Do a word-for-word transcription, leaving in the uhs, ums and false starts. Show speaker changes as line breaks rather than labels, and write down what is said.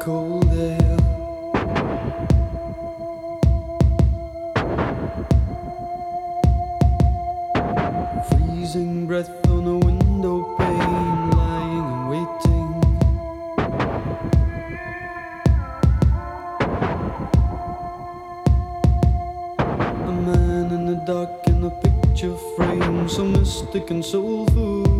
cold air. Freezing breath on a window pane, lying and waiting. A man in the dark in a picture frame, so mystic and soulful.